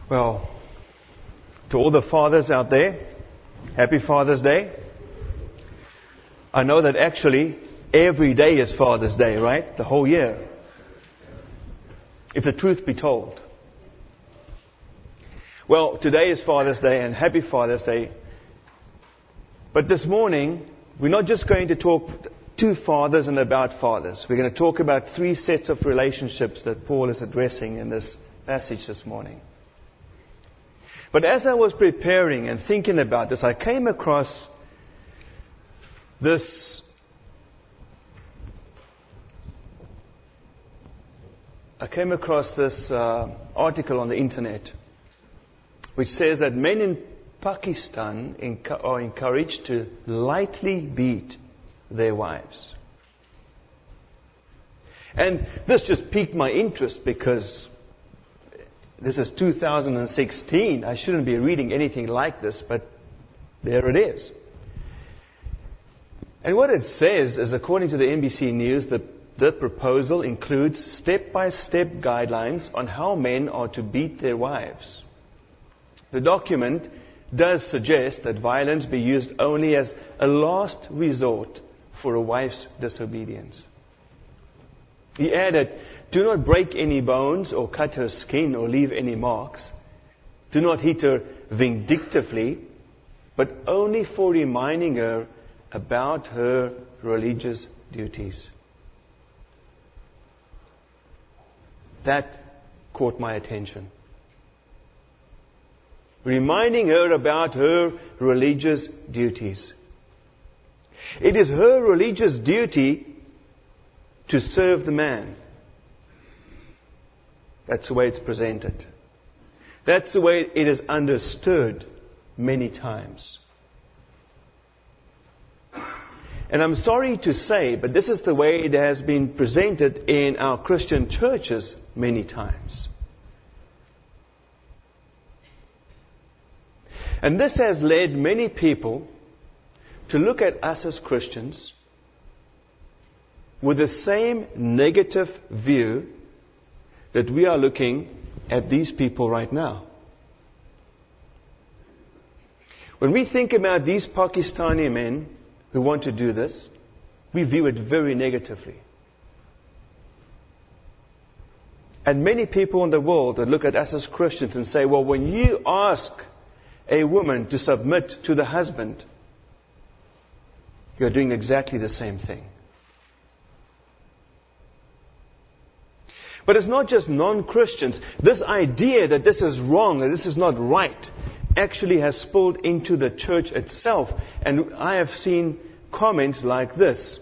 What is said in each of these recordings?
Well, to all the fathers out there, happy Father's Day. I know that actually every day is Father's Day, right? The whole year. If the truth be told. Well, today is Father's Day and happy Father's Day. But this morning, we're not just going to talk to fathers and about fathers. We're going to talk about three sets of relationships that Paul is addressing in this passage this morning. But as I was preparing and thinking about this, I came across this article on the internet which says that men in Pakistan are encouraged to lightly beat their wives. And this just piqued my interest because this is 2016. I shouldn't be reading anything like this, but there it is. And what it says is, according to the NBC News, the proposal includes step-by-step guidelines on how men are to beat their wives. The document does suggest that violence be used only as a last resort for a wife's disobedience. He added, do not break any bones or cut her skin or leave any marks. Do not hit her vindictively, but only for reminding her about her religious duties. That caught my attention. Reminding her about her religious duties. It is her religious duty to serve the man. That's the way it's presented. That's the way it is understood many times. And I'm sorry to say, but this is the way it has been presented in our Christian churches many times. And this has led many people to look at us as Christians with the same negative view that we are looking at these people right now. When we think about these Pakistani men who want to do this, we view it very negatively. And many people in the world would look at us as Christians and say, well, when you ask a woman to submit to the husband, you're doing exactly the same thing. But it's not just non-Christians. This idea that this is wrong, that this is not right, actually has spilled into the church itself. And I have seen comments like this.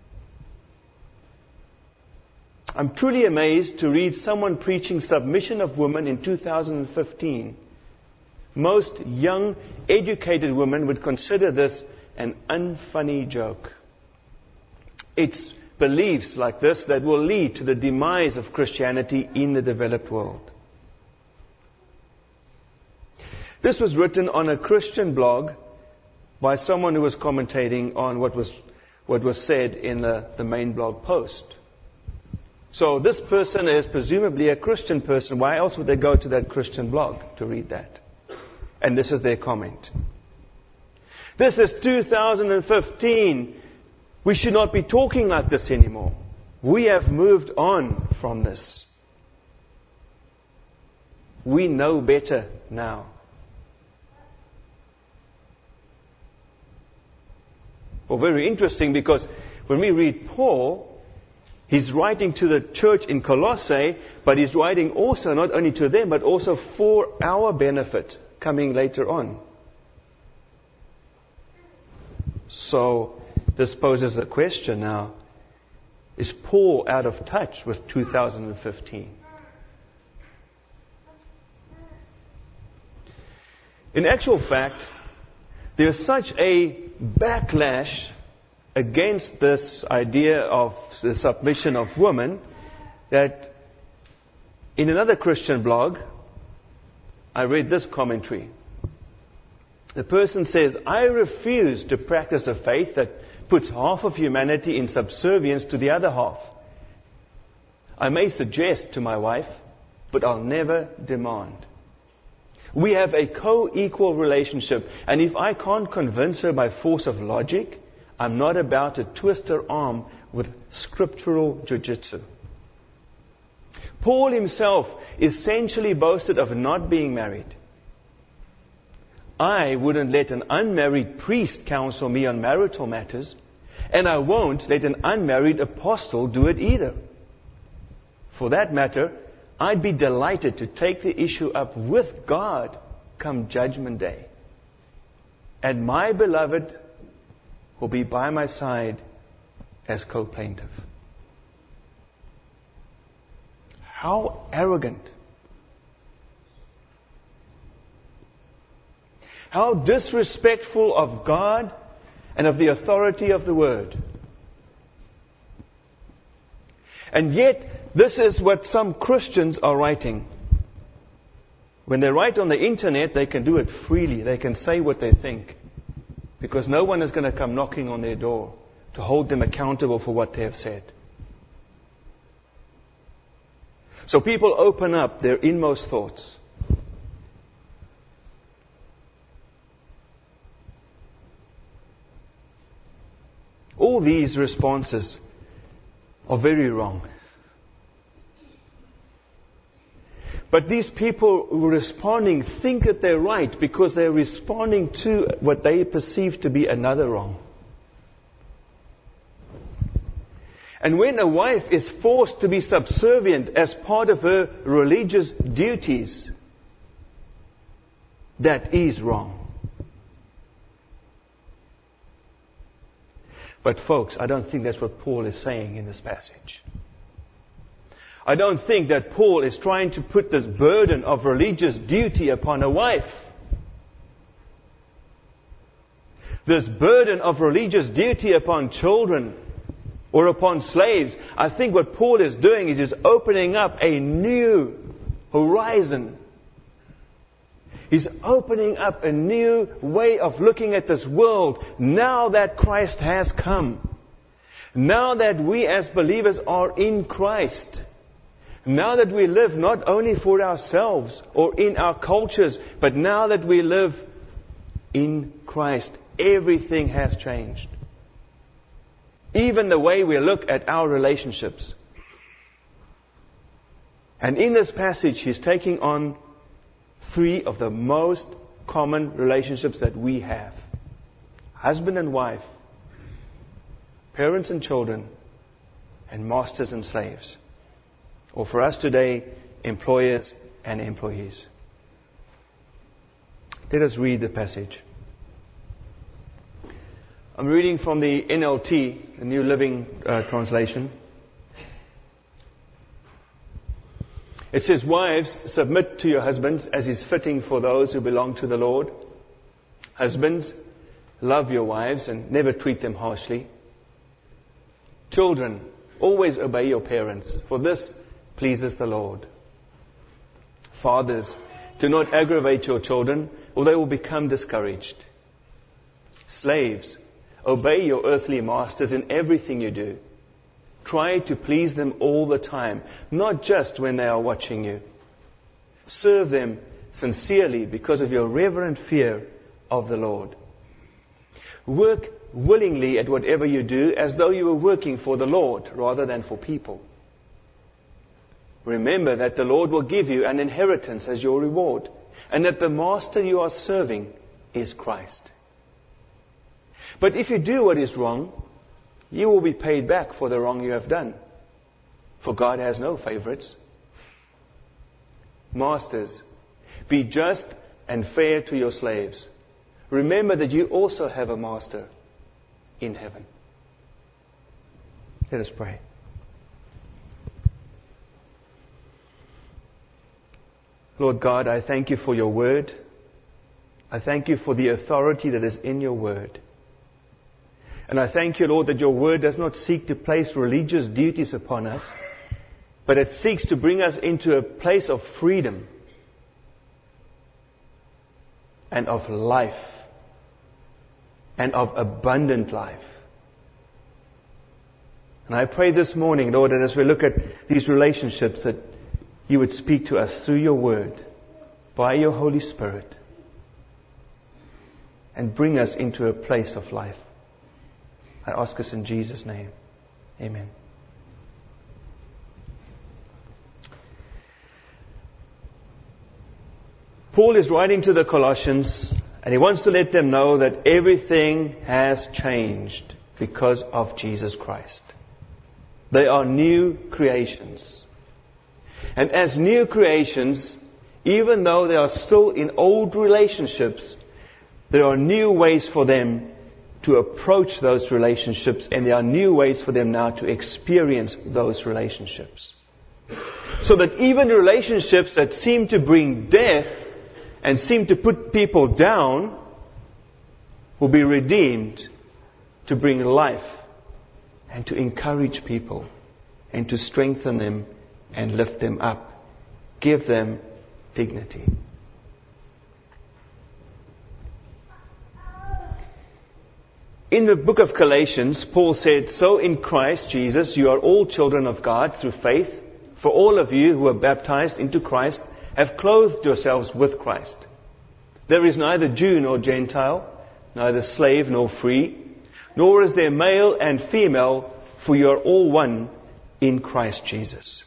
I'm truly amazed to read someone preaching submission of women in 2015. Most young, educated women would consider this an unfunny joke. It's beliefs like this that will lead to the demise of Christianity in the developed world. This was written on a Christian blog by someone who was commentating on what was said in the main blog post. So this person is presumably a Christian person. Why else would they go to that Christian blog to read that? And this is their comment. This is 2015. We should not be talking like this anymore. We have moved on from this. We know better now. Well, very interesting, because when we read Paul, he's writing to the church in Colossae, but he's writing also not only to them, but also for our benefit coming later on. So this poses a question now. Is Paul out of touch with 2015? In actual fact, there's such a backlash against this idea of the submission of women that in another Christian blog, I read this commentary. The person says, I refuse to practice a faith that puts half of humanity in subservience to the other half. I may suggest to my wife, but I'll never demand. We have a co-equal relationship. And if I can't convince her by force of logic, I'm not about to twist her arm with scriptural jiu-jitsu. Paul himself essentially boasted of not being married. I wouldn't let an unmarried priest counsel me on marital matters, and I won't let an unmarried apostle do it either. For that matter, I'd be delighted to take the issue up with God come Judgment Day. And my beloved will be by my side as co-plaintiff. How arrogant. How disrespectful of God and of the authority of the Word. And yet, this is what some Christians are writing. When they write on the internet, they can do it freely. They can say what they think. Because no one is going to come knocking on their door to hold them accountable for what they have said. So people open up their inmost thoughts. All these responses are very wrong. But these people who are responding think that they're right because they're responding to what they perceive to be another wrong. And when a wife is forced to be subservient as part of her religious duties, that is wrong. But folks, I don't think that's what Paul is saying in this passage. I don't think that Paul is trying to put this burden of religious duty upon a wife. This burden of religious duty upon children or upon slaves. I think what Paul is doing is he's opening up a new horizon. He's opening up a new way of looking at this world now that Christ has come. Now that we as believers are in Christ. Now that we live not only for ourselves or in our cultures, but now that we live in Christ, everything has changed. Even the way we look at our relationships. And in this passage, he's taking on 3 of the most common relationships that we have. Husband and wife, parents and children, and masters and slaves. Or for us today, employers and employees. Let us read the passage. I'm reading from the NLT, the New Living Translation. It says, "Wives, submit to your husbands as is fitting for those who belong to the Lord. Husbands, love your wives and never treat them harshly. Children, always obey your parents, for this pleases the Lord. Fathers, do not aggravate your children, or they will become discouraged. Slaves, obey your earthly masters in everything you do. Try to please them all the time, not just when they are watching you. Serve them sincerely because of your reverent fear of the Lord. Work willingly at whatever you do as though you were working for the Lord rather than for people. Remember that the Lord will give you an inheritance as your reward, and that the master you are serving is Christ. But if you do what is wrong, you will be paid back for the wrong you have done. For God has no favorites. Masters, be just and fair to your slaves. Remember that you also have a master in heaven." Let us pray. Lord God, I thank you for your word. I thank you for the authority that is in your word. And I thank you, Lord, that your word does not seek to place religious duties upon us, but it seeks to bring us into a place of freedom and of life and of abundant life. And I pray this morning, Lord, that as we look at these relationships, that you would speak to us through your word by your Holy Spirit and bring us into a place of life. I ask us in Jesus' name. Amen. Paul is writing to the Colossians, and he wants to let them know that everything has changed because of Jesus Christ. They are new creations. And as new creations, even though they are still in old relationships, there are new ways for them to approach those relationships, and there are new ways for them now to experience those relationships. So that even relationships that seem to bring death and seem to put people down will be redeemed to bring life and to encourage people and to strengthen them and lift them up, give them dignity. In the book of Galatians, Paul said, "So in Christ Jesus you are all children of God through faith. For all of you who are baptized into Christ have clothed yourselves with Christ. There is neither Jew nor Gentile, neither slave nor free, nor is there male and female, for you are all one in Christ Jesus."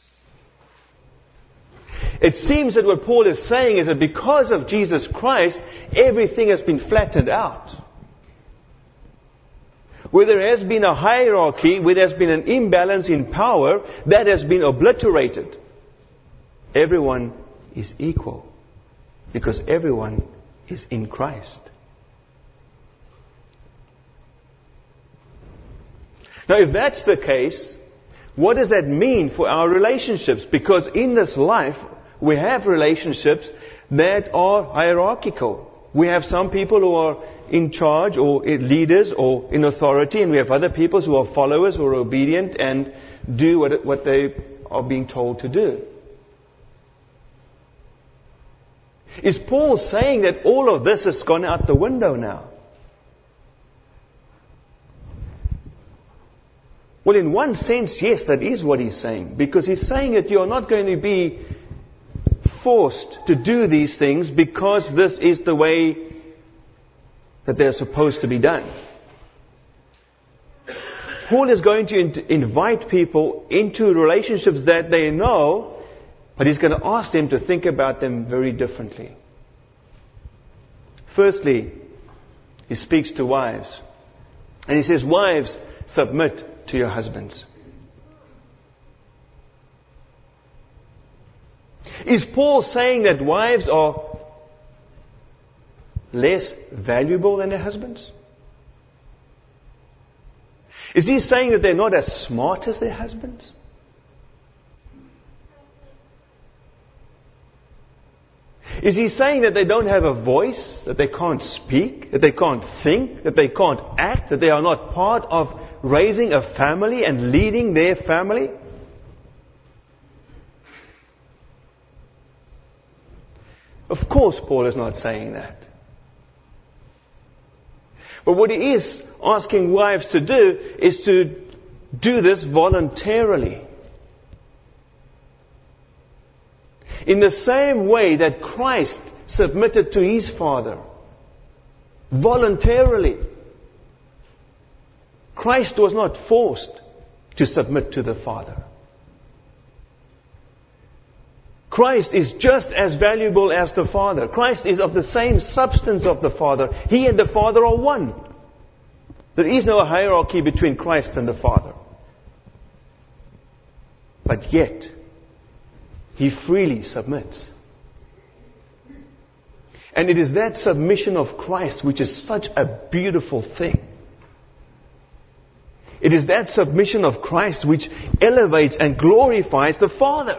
It seems that what Paul is saying is that because of Jesus Christ, everything has been flattened out. Where there has been a hierarchy, where there has been an imbalance in power, that has been obliterated. Everyone is equal because everyone is in Christ. Now, if that's the case, what does that mean for our relationships? Because in this life, we have relationships that are hierarchical. We have some people who are in charge or leaders or in authority, and we have other people who are followers or obedient and do what they are being told to do. Is Paul saying that all of this has gone out the window now? Well, in one sense, yes, that is what he's saying. Because he's saying that you're not going to be forced to do these things because this is the way that they're supposed to be done. Paul is going to invite people into relationships that they know, but he's going to ask them to think about them very differently. Firstly, he speaks to wives. And he says, "Wives, submit to your husbands." Is Paul saying that wives are less valuable than their husbands? Is he saying that they're not as smart as their husbands? Is he saying that they don't have a voice, that they can't speak, that they can't think, that they can't act, that they are not part of raising a family and leading their family? Of course, Paul is not saying that. But what he is asking wives to do is to do this voluntarily. In the same way that Christ submitted to His Father, voluntarily. Christ was not forced to submit to the Father. Christ is just as valuable as the Father. Christ is of the same substance of the Father. He and the Father are one. There is no hierarchy between Christ and the Father. But yet, He freely submits. And it is that submission of Christ which is such a beautiful thing. It is that submission of Christ which elevates and glorifies the Father.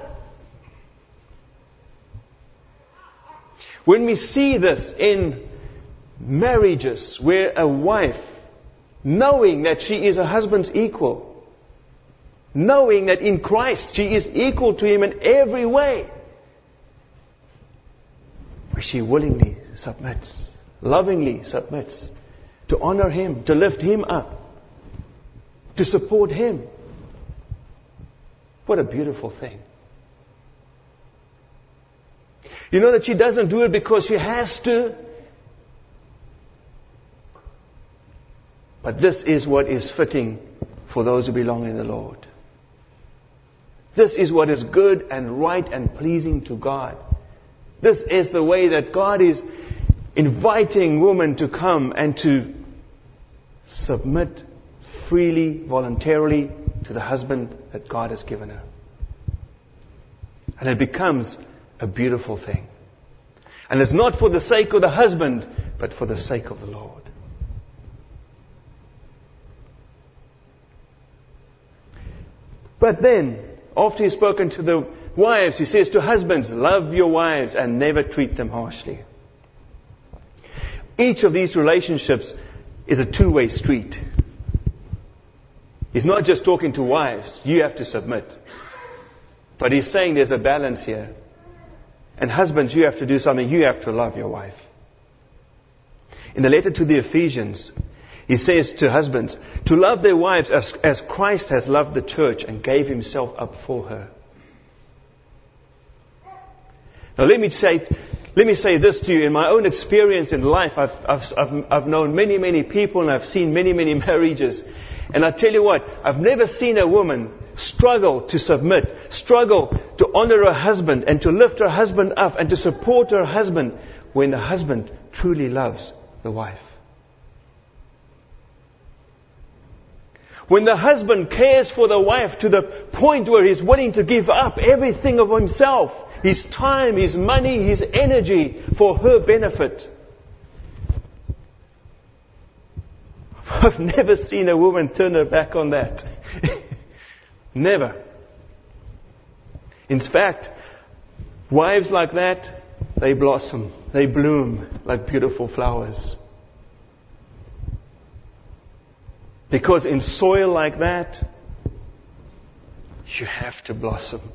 When we see this in marriages where a wife, knowing that she is her husband's equal, knowing that in Christ she is equal to him in every way, where she willingly submits, lovingly submits, to honor him, to lift him up, to support him. What a beautiful thing. You know that she doesn't do it because she has to. But this is what is fitting for those who belong in the Lord. This is what is good and right and pleasing to God. This is the way that God is inviting women to come and to submit freely, voluntarily to the husband that God has given her. And it becomes a beautiful thing. And it's not for the sake of the husband, but for the sake of the Lord. But then, after he's spoken to the wives, he says to husbands, love your wives and never treat them harshly. Each of these relationships is a two-way street. He's not just talking to wives, you have to submit. But he's saying there's a balance here. And husbands, you have to do something, you have to love your wife. In the letter to the Ephesians, he says to husbands, to love their wives as Christ has loved the church and gave himself up for her. Now let me say this to you. In my own experience in life, I've known many people and I've seen many marriages. And I tell you what, I've never seen a woman struggle to submit, struggle to honor her husband and to lift her husband up and to support her husband when the husband truly loves the wife. When the husband cares for the wife to the point where he's willing to give up everything of himself, his time, his money, his energy for her benefit. I've never seen a woman turn her back on that. Never. In fact, wives like that, they blossom, they bloom like beautiful flowers. Because in soil like that, you have to blossom.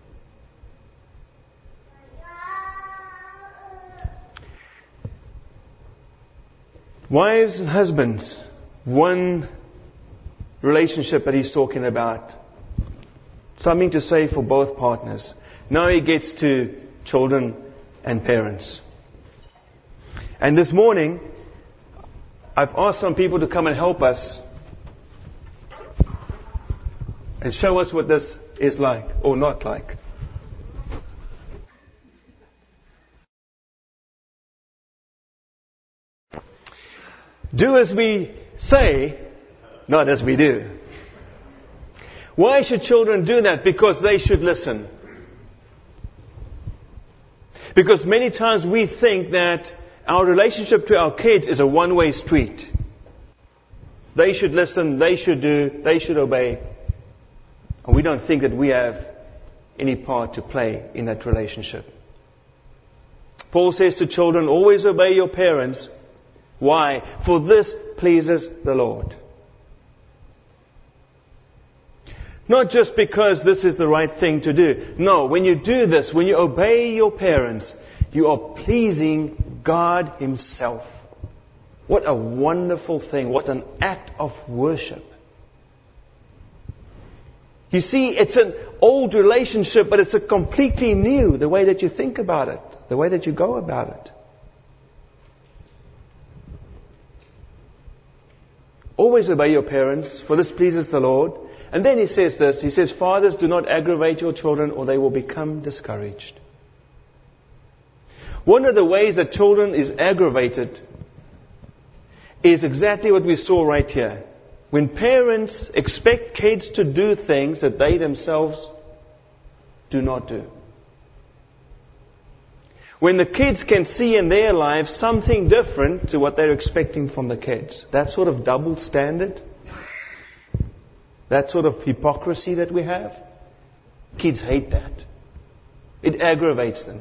Wives and husbands, one relationship that he's talking about. Something to say for both partners. Now he gets to children and parents. And this morning, I've asked some people to come and help us and show us what this is like or not like. Do as we say, not as we do. Why should children do that? Because they should listen. Because many times we think that our relationship to our kids is a one-way street. They should listen, they should do, they should obey. And we don't think that we have any part to play in that relationship. Paul says to children, always obey your parents. Why? For this pleases the Lord. Not just because this is the right thing to do. No, when you do this, when you obey your parents, you are pleasing God Himself. What a wonderful thing. What an act of worship. You see, it's an old relationship, but it's a completely new, the way that you think about it, the way that you go about it. Always obey your parents, for this pleases the Lord. And then he says this, he says, fathers, do not aggravate your children or they will become discouraged. One of the ways that children is aggravated is exactly what we saw right here. When parents expect kids to do things that they themselves do not do. When the kids can see in their lives something different to what they're expecting from the kids. That sort of double standard, that sort of hypocrisy that we have, kids hate that. It aggravates them.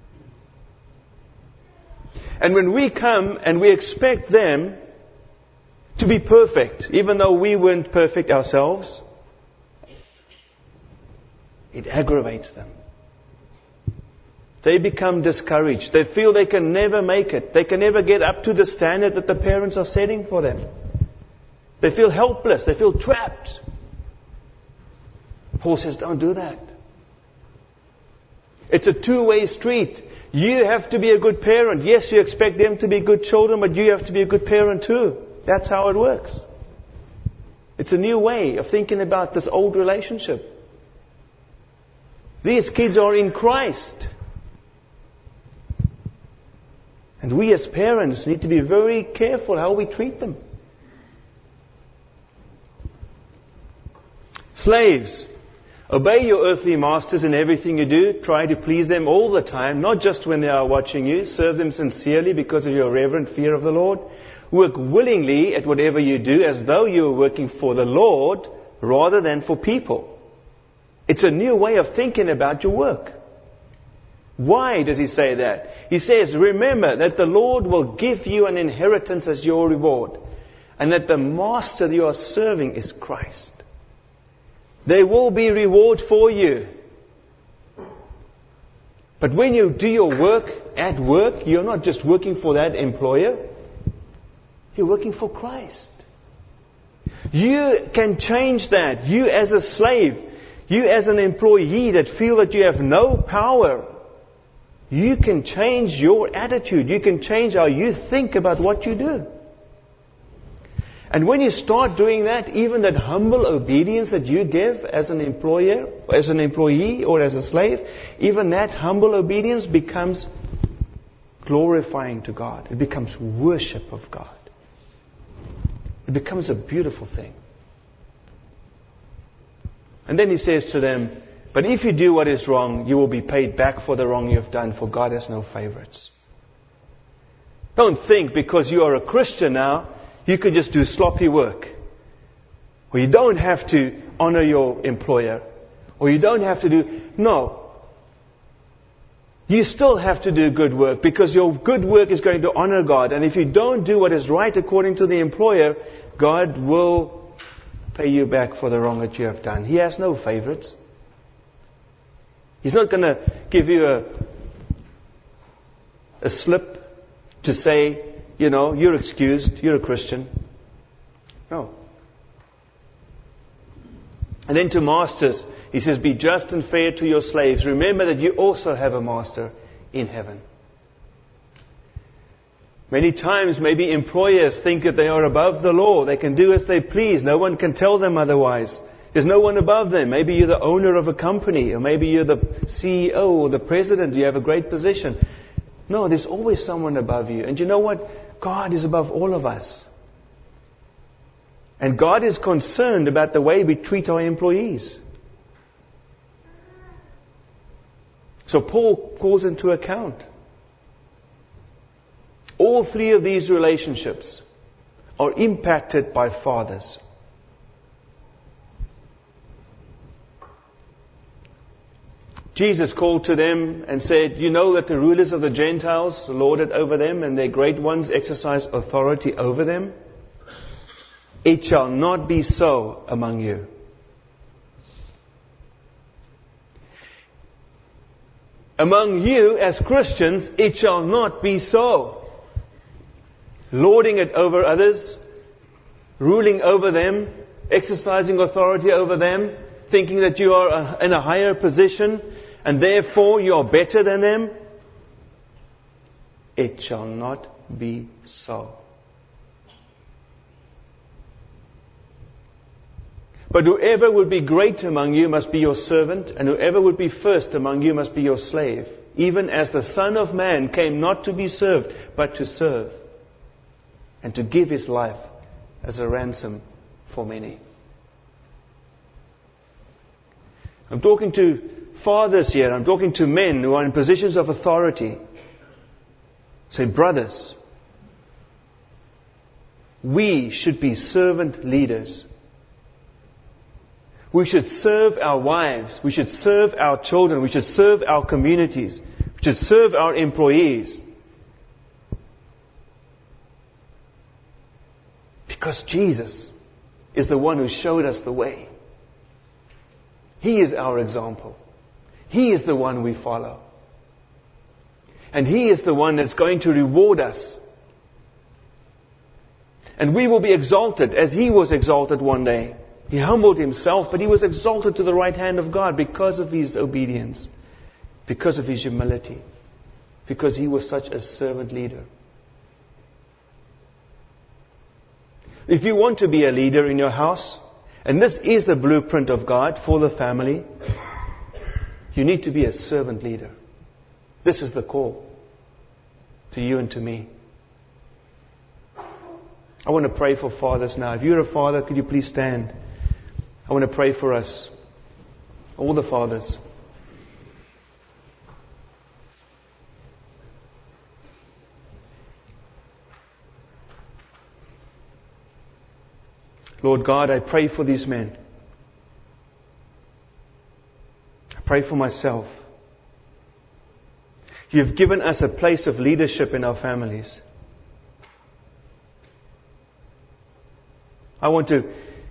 And when we come and we expect them to be perfect, even though we weren't perfect ourselves, it aggravates them. They become discouraged. They feel they can never make it. They can never get up to the standard that the parents are setting for them. They feel helpless. They feel trapped. Paul says, don't do that. It's a two-way street. You have to be a good parent. Yes, you expect them to be good children, but you have to be a good parent too. That's how it works. It's a new way of thinking about this old relationship. These kids are in Christ. And we as parents need to be very careful how we treat them. Slaves, obey your earthly masters in everything you do. Try to please them all the time, not just when they are watching you. Serve them sincerely because of your reverent fear of the Lord. Work willingly at whatever you do as though you were working for the Lord rather than for people. It's a new way of thinking about your work. Why does he say that? He says, remember that the Lord will give you an inheritance as your reward, and that the master that you are serving is Christ. There will be reward for you. But when you do your work at work, you're not just working for that employer. You're working for Christ. You can change that. You as a slave, you as an employee that feel that you have no power, you can change your attitude. You can change how you think about what you do. And when you start doing that, even that humble obedience that you give as an employer, as an employee or as a slave, even that humble obedience becomes glorifying to God. It becomes worship of God. It becomes a beautiful thing. And then he says to them, but if you do what is wrong, you will be paid back for the wrong you have done, for God has no favorites. Don't think because you are a Christian now, you could just do sloppy work. Or you don't have to honor your employer. Or you don't have to do... No. You still have to do good work because your good work is going to honor God. And if you don't do what is right according to the employer, God will pay you back for the wrong that you have done. He has no favorites. He's not going to give you a slip to say, you know, you're excused, you're a Christian. No. And then to masters, he says, be just and fair to your slaves. Remember that you also have a master in heaven. Many times, maybe employers think that they are above the law. They can do as they please. No one can tell them otherwise. There's no one above them. Maybe you're the owner of a company, or maybe you're the CEO or the president. You have a great position. No, there's always someone above you. And you know what? God is above all of us. And God is concerned about the way we treat our employees. So Paul calls into account. All three of these relationships are impacted by fathers. Jesus called to them and said, you know that the rulers of the Gentiles lord it over them, and their great ones exercise authority over them. It shall not be so among you. Among you as Christians, it shall not be so. Lording it over others, ruling over them, exercising authority over them, thinking that you are in a higher position and therefore you are better than them. It shall not be so. But whoever would be great among you must be your servant, and whoever would be first among you must be your slave, even as the Son of Man came not to be served, but to serve, and to give His life as a ransom for many. I'm talking to fathers here. I'm talking to men who are in positions of authority. Say, brothers, we should be servant leaders. We should serve our wives. We should serve our children. We should serve our communities. We should serve our employees. Because Jesus is the one who showed us the way. He is our example. He is the one we follow. And He is the one that's going to reward us. And we will be exalted as He was exalted one day. He humbled Himself, but He was exalted to the right hand of God because of His obedience, because of His humility. because he was such a servant leader. If you want to be a leader in your house, and this is the blueprint of God for the family, you need to be a servant leader. This is the call to you and to me. I want to pray for fathers now. If you're a father, could you please stand? I want to pray for us, all the fathers. Lord God, I pray for these men. I pray for myself. You've given us a place of leadership in our families. I want to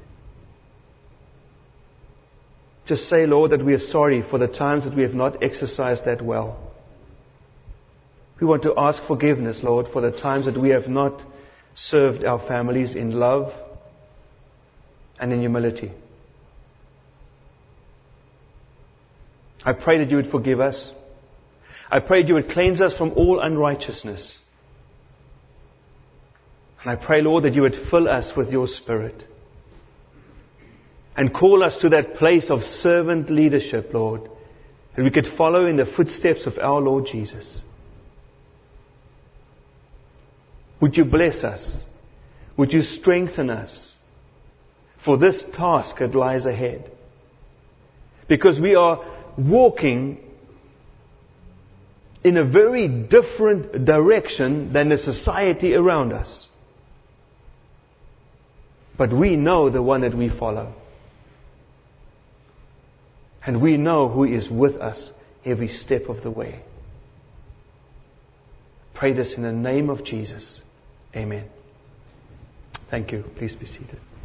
just say, Lord, that we are sorry for the times that we have not exercised that well. We want to ask forgiveness, Lord, for the times that we have not served our families in love and in humility. I pray that you would forgive us. I pray that you would cleanse us from all unrighteousness. And I pray, Lord, that you would fill us with your Spirit and call us to that place of servant leadership, Lord, that we could follow in the footsteps of our Lord Jesus. Would you bless us? Would you strengthen us for this task that lies ahead? Because we are walking in a very different direction than the society around us. But we know the one that we follow. And we know who is with us every step of the way. Pray this in the name of Jesus. Amen. Thank you. Please be seated.